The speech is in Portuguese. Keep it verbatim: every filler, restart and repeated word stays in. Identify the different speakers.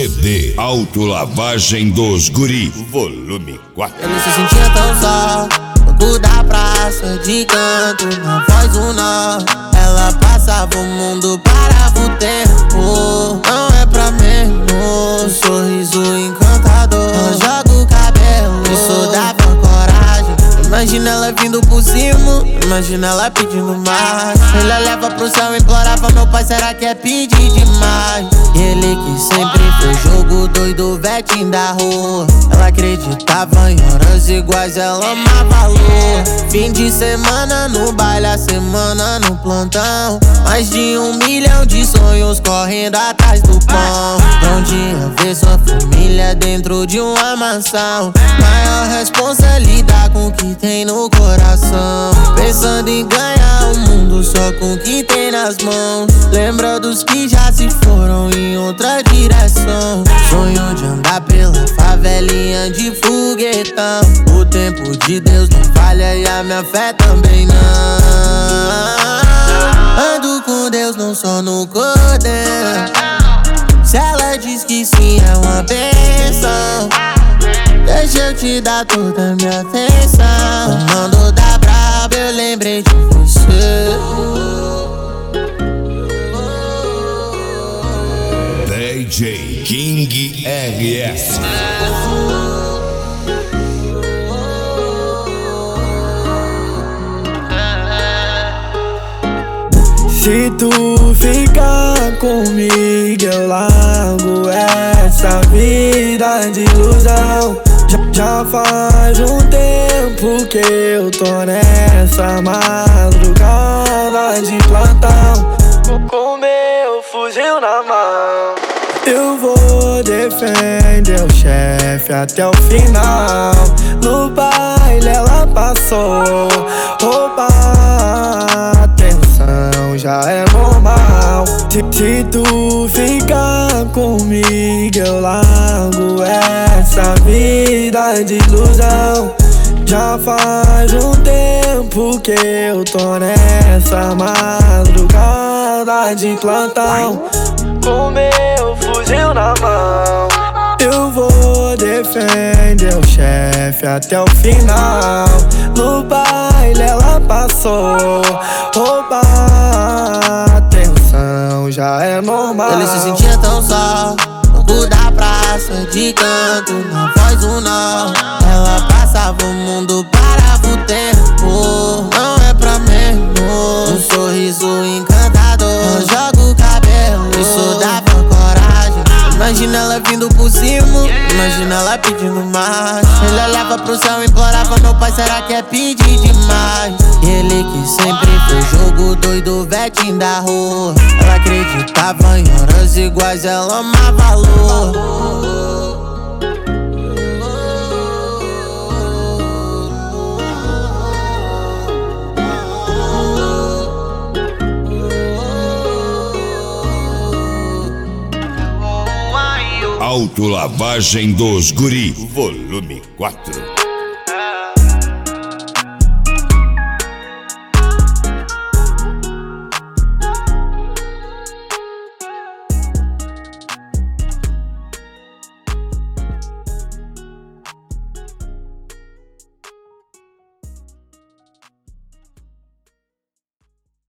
Speaker 1: C D Autolavagem dos Guri, volume quatro.
Speaker 2: Ele se sentia tão só, no da praça, de canto, na voz do nó. Ela passava o mundo, parava o tempo. Não é pra menos, sorriso encantador. Ela joga o cabelo, isso dava coragem. Imagina ela vindo por cima, imagina ela pedindo mais. Ele leva pro céu, implorava, meu pai, será que é pedir demais? E ele que sempre foi jogo doido, vetinho da rua. Ela acreditava em horas iguais, ela amava a lua. Fim de semana no baile, a semana no plantão. Mais de um milhão de sonhos correndo atrás do pão. Pra um dia ver sua família dentro de uma mansão. Maior responsabilidade com o que tem no coração. Pensando em ganhar o mundo só com o que tem nas mãos. Lembra dos que já se foram em outra direção. Sonho de andar pela favelinha de foguetão. O tempo de Deus não falha e a minha fé também não. Ando com Deus não só no cordel. Se ela diz que sim é uma bênção, deixa eu te dar toda a minha atenção. Comando da braba, eu lembrei de você.
Speaker 1: D J King R S.
Speaker 3: Se tu ficar comigo, eu largo essa vida de ilusão. Já, já faz um tempo que eu tô nessa madrugada de plantão, com meu fuzil na mão. Eu vou defender o chefe até o final. No baile ela passou, rouba a atenção, já é normal. Se, se tu ficar comigo, eu largo essa vida de ilusão. Já faz um tempo que eu tô nessa madrugada de plantão, com meu fuzil na mão. Eu vou defender o chefe até o final. No baile ela passou, rouba a atenção, já é normal.
Speaker 2: Ele se sentia tão só, no da praça, de canto, na voz do nó. Ela passava o mundo, parava o tempo. Não é pra menos, um sorriso encantador. Ela joga o cabelo, isso dava coragem. Imagina ela vindo por cima, imagina ela pedindo mais. Ele leva pro céu, implorava, meu pai, será que é pedir demais? E ele que sempre foi jogo doido, vetinho da rua. Ela acreditava em horas iguais, ela amava a lua.
Speaker 1: Autolavagem dos Guri, volume quatro.